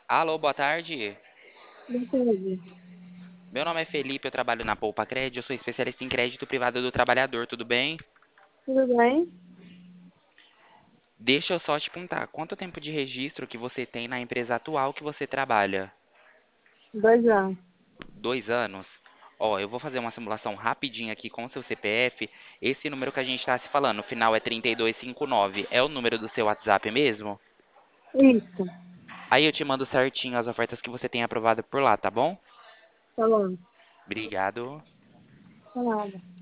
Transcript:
Alô, boa tarde. Entendi. Meu nome é Felipe, eu trabalho na Poupa Crédito, eu sou especialista em crédito privado do trabalhador, tudo bem? Tudo bem? Deixa eu só te perguntar, quanto tempo de registro que você tem na empresa atual que você trabalha? 2 anos. 2 anos? Ó, eu vou fazer uma simulação rapidinha aqui com o seu CPF. Esse número que a gente está se falando, o final é 3259, é o número do seu WhatsApp mesmo? Isso. Aí eu te mando certinho as ofertas que você tem aprovado por lá, tá bom? Falando. Obrigado. Falando.